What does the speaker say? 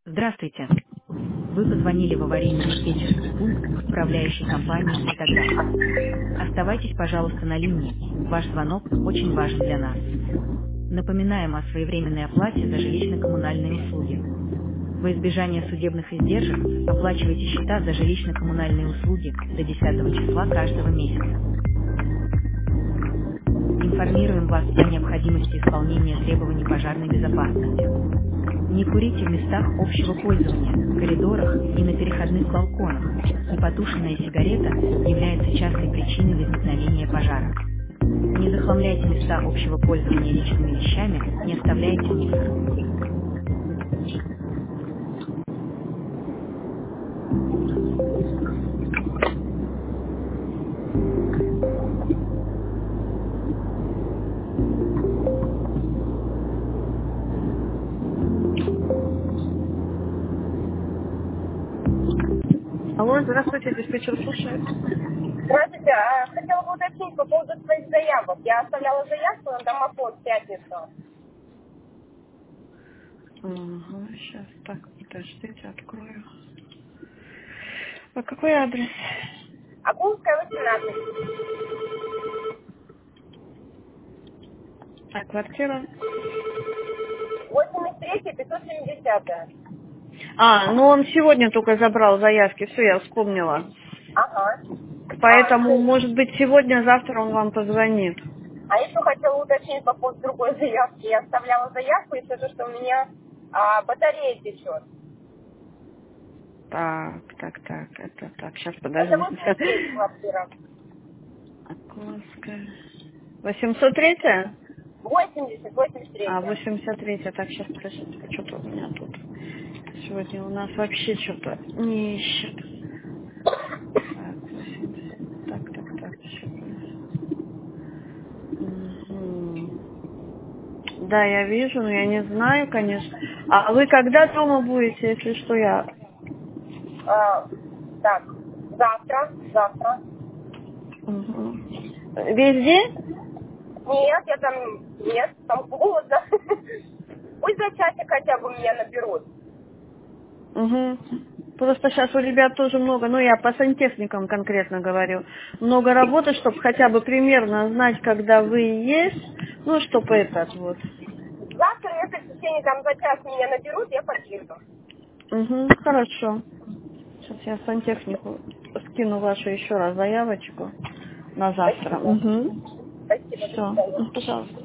Здравствуйте. Вы позвонили в аварийно-диспетчерский пункт управляющей компании «Светоград». Оставайтесь, пожалуйста, на линии. Ваш звонок очень важен для нас. Напоминаем о своевременной оплате за жилищно-коммунальные услуги. Во избежание судебных издержек оплачивайте счета за жилищно-коммунальные услуги до 10 числа каждого месяца. Информируем вас о необходимости исполнения требований пожарной безопасности. Не курите в местах общего пользования, коридорах и на переходных балконах. Непотушенная сигарета является частой причиной возникновения пожара. Не захламляйте места общего пользования личными вещами, не оставляйте мусор. Алло, здравствуйте, диспетчер слушает. Здравствуйте. Хотела бы уточнить по поводу своих заявок. Я оставляла заявку на домофон в пятницу. Ага, сейчас, так, подождите, открою. А какой адрес? Акулская, 18. А квартира? 83, 570. Ну он сегодня только забрал заявки, все, я вспомнила. Ага. Поэтому, может быть, сегодня-завтра он вам позвонит. Еще хотела уточнить по поводу другой заявки. Я оставляла заявку и скажу, что у меня батарея течет. Так, это так, сейчас Это подождите. 83 квартира. Околовская. 803? 80, 83. 83, так, сейчас, подождите, что-то у меня тут. Сегодня у нас вообще что-то не ищет. Так, 80, так, сейчас. Да, я вижу, но я не знаю, конечно. А вы когда дома будете, если что, я... А, так, завтра. Мгм. Везде? Нет, там холодно. Пусть за часик хотя бы меня наберут. Угу. Просто сейчас у ребят тоже много, ну я по сантехникам конкретно говорю, много работы, чтобы хотя бы примерно знать, когда вы есть, ну, чтобы этот вот. Завтра, если в течение там за час меня наберут, я подъеду. Угу, хорошо. Сейчас я сантехнику скину вашу еще раз заявочку на завтра. Спасибо. Угу. Спасибо, до Все, свидания. пожалуйста.